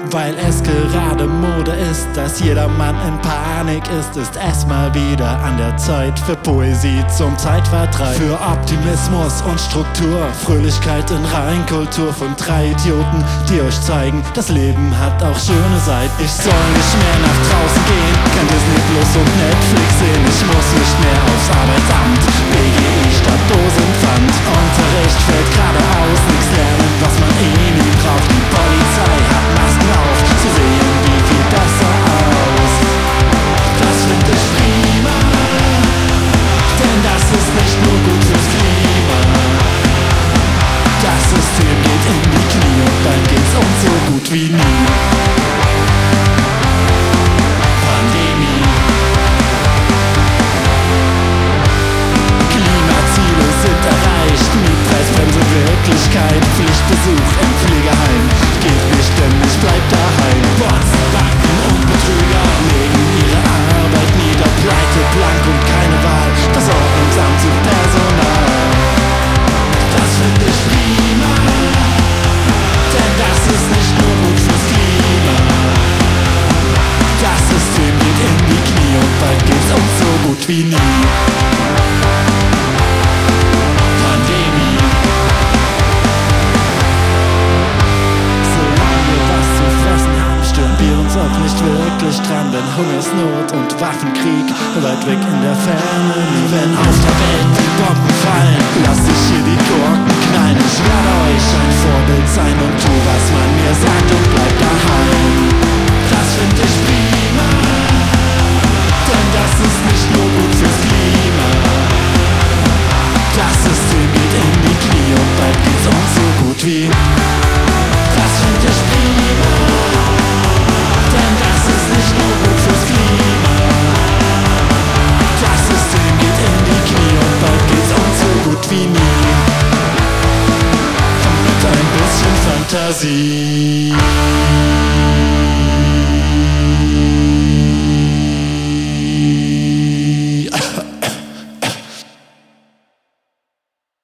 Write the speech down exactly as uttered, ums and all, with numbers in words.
Weil es gerade Mode ist, dass jeder Mann in Panik ist, ist es mal wieder an der Zeit für Poesie zum Zeitvertreib. Für Optimismus und Struktur, Fröhlichkeit in Reinkultur von drei Idioten, die euch zeigen, das Leben hat auch schöne Seiten. Ich soll nicht mehr nach draußen gehen, kann Disney Plus und Netflix sehen. Ich muss nicht mehr aufs Arbeitsamt, B G I statt Dosenpfand. Unterricht fällt gerade aus, nichts lernen, was man eh nie braucht. Die Polizei hat Masken auf, zu sehen wie viel besser aus. Das find ich prima, denn das ist nicht nur gut fürs Klima. Das System geht in die Knie und bald geht's uns so gut wie nie. Pandemie. Klimaziele sind erreicht, Mietpreisbremse Wirklichkeit, Pflichtbesuch im Pflegeheim. Geht nicht, denn ich bleib daheim. Bots, Banken und Betrüger legen ihre Arbeit nieder. Pleite, blank und keine Wahl, das Ordnungsamt sucht Personal. Das find ich prima, denn das ist nicht nur gut fürs Klima. Das System geht in die Knie und bald geht's uns so gut wie nie. Pandemie. Solange wir was zu fressen haben, stören wir uns auch nicht wirklich dran, denn Hungersnot und Waffenkrieg weit weg in der Ferne. Wenn auf der Welt die Bomben fallen, lass ich hier die Gurken knallen. Ich werde euch ein Vorbild sein und tu, was man mir sagt und bleib daheim. Das find ich prima, denn das ist nicht nur gut fürs Klima. Das System geht in die Knie und bald geht's uns so gut wie. Das find ich prima, denn das ist nicht nur gut fürs Klima. Das System geht in die Knie und bald geht's uns so gut wie nie. Und mit ein bisschen Fantasie.